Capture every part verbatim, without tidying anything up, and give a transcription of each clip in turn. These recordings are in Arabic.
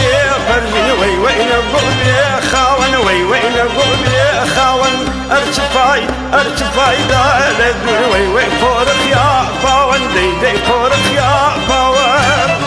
فرجي وي وين قلبي خاون وي وين قلبي خاون ارتفاي ارتفاي دال وي وي فورخ يا باون دي دي فورخ يا باون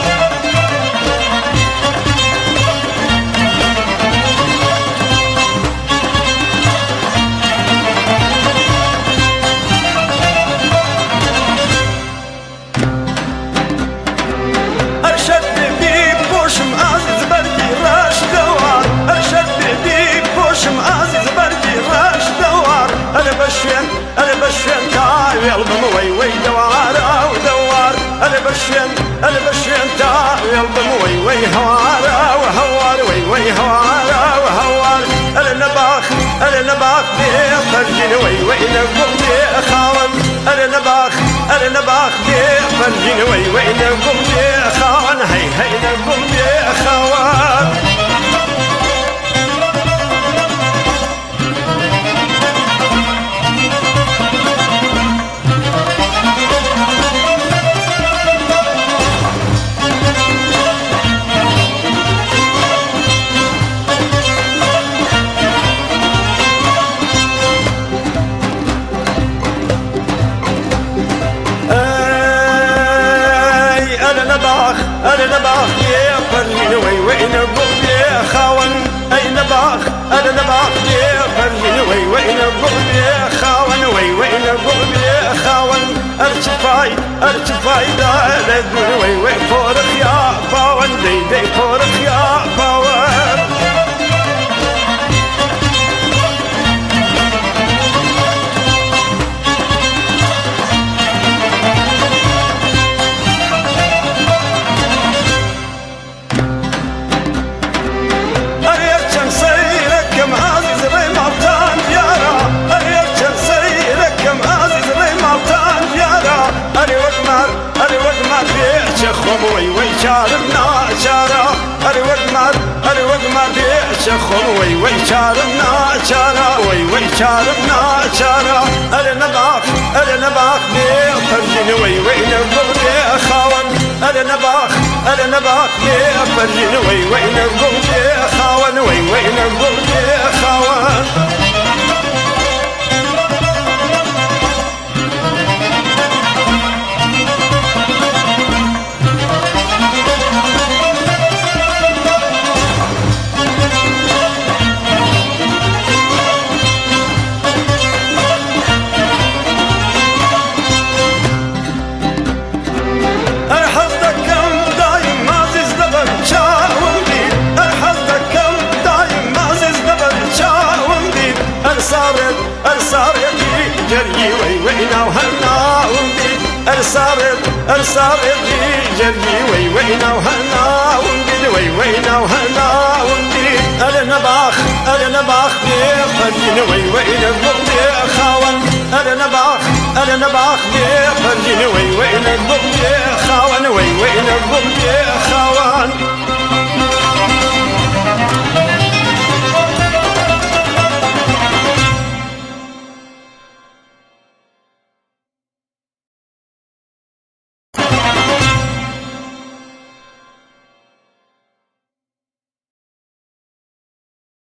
أنا بشين تاوي البم وي وي دوار أو دوار أنا بشين أنا بشين تاوي البم وي وي هوار أو هوار وي وي هوار أو هوار أنا نباخ أنا نباخ بفرجين وي وي نقول بي خاون أنا نباخ أنا نباخ بفرجين وي وي نقول بي خاون هي هي نقول بي خاون أنا نباخ يا فرجين وي وين قلبي خاون أي نباخ أنا نباخ يا فرجين وي وين قلبي خاون وي وين قلبي خاون ارتفاي ارتفاي دال وي وي فورخ يا باون دي دي فورخ يا باون وي وي شاربنا شارا أري وقمر أري وقمر بيشخم وي وي شاربنا شارا وي وي شاربنا شارا أري نباخ أري نباخ بفرجين وي وي نقول بي خاون أري نباخ أري نباخ بفرجين وي وي نقول بي خاون وي وي نقول بي خاون جري وي وينا وهنا وندي ارصارت ارصارت جري وي وينا وهنا وندي وي وينا وهنا وندي انا نباخ انا نباخ بفرجين وي وينا قلبي خاون انا نباخ انا نباخ بفرجين وي وينا قلبي خاون وي وينا قلبي خاون